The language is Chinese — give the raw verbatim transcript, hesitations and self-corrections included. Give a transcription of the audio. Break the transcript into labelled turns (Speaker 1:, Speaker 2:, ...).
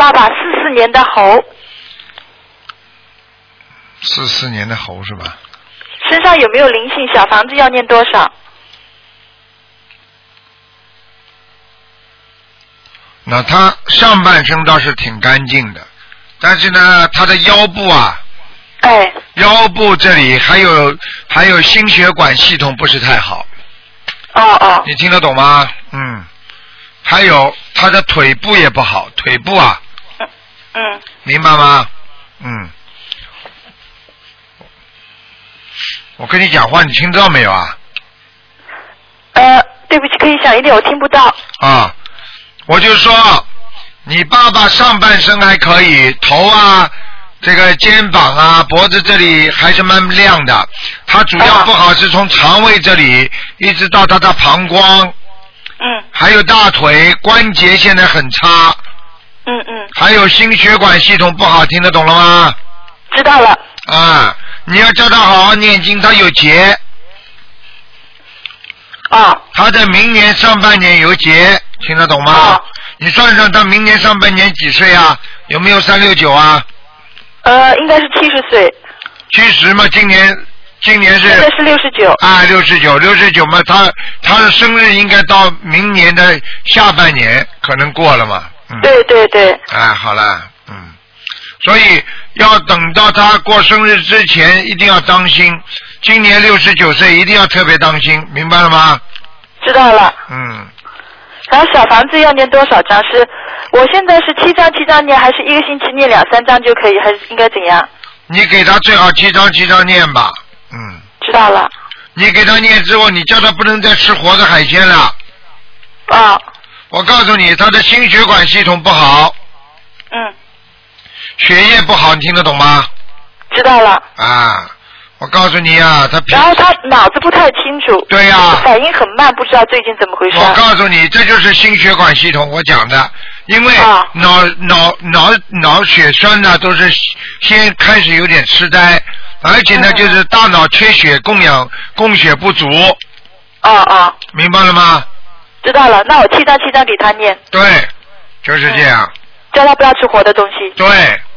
Speaker 1: 爸爸，四四年的猴。
Speaker 2: 四四年的猴是吧？
Speaker 1: 身上有没有灵性？小房子要念多少？
Speaker 2: 那他上半身倒是挺干净的，但是呢，他的腰部啊，
Speaker 1: 哎，
Speaker 2: 腰部这里还有还有心血管系统不是太好。
Speaker 1: 哦哦。
Speaker 2: 你听得懂吗？嗯。还有他的腿部也不好，腿部啊。
Speaker 1: 嗯嗯。
Speaker 2: 明白吗？嗯。我跟你讲话，你听得到没有啊？
Speaker 1: 呃，对不起，可以响一点，我听不到。
Speaker 2: 啊，我就说，你爸爸上半身还可以，头啊，这个肩膀啊，脖子这里还是蛮亮的。他主要不好是从肠胃这里一直到他的膀胱，
Speaker 1: 嗯，
Speaker 2: 还有大腿关节现在很差，
Speaker 1: 嗯嗯，
Speaker 2: 还有心血管系统不好，听得懂了吗？
Speaker 1: 知道了。
Speaker 2: 啊，你要叫他好好念经，他有劫。
Speaker 1: 啊。
Speaker 2: 他的明年上半年有劫，听得懂吗？啊。你算算他明年上半年几岁啊？有没有三六九啊？
Speaker 1: 呃，应该是七十岁。
Speaker 2: 七十嘛，今年今年是。
Speaker 1: 现在是六十九。
Speaker 2: 啊，六十九，六十九嘛，他他的生日应该到明年的下半年可能过了嘛。嗯。对对对。哎，好了，嗯，所以要等到他过生日之前，一定要当心。今年六十九岁，一定要特别当心，明白了吗？
Speaker 1: 知道了。
Speaker 2: 嗯。
Speaker 1: 然后小房子要念多少张？是，我现在是七张七张念，还是一个星期念两三张就可以，还是应该怎样？
Speaker 2: 你给他最好七张七张念吧，嗯。
Speaker 1: 知道了。
Speaker 2: 你给他念之后，你叫他不能再吃活的海鲜了。
Speaker 1: 啊。
Speaker 2: 我告诉你，他的心血管系统不好。
Speaker 1: 嗯。
Speaker 2: 血液不好，你听得懂吗？
Speaker 1: 知道了。
Speaker 2: 啊。我告诉你啊，他
Speaker 1: 然后他脑子不太清楚，
Speaker 2: 对呀、啊，
Speaker 1: 反应很慢，不知道最近怎么回事。
Speaker 2: 我告诉你，这就是心血管系统我讲的，因为脑、啊、脑脑脑血栓呢都是先开始有点痴呆，而且呢、嗯、就是大脑缺血，供氧供血不足。
Speaker 1: 哦哦。
Speaker 2: 明白了吗？
Speaker 1: 知道了，那我七张七张给他念。
Speaker 2: 对，就是这样。
Speaker 1: 嗯、叫他不要吃活的东西。
Speaker 2: 对。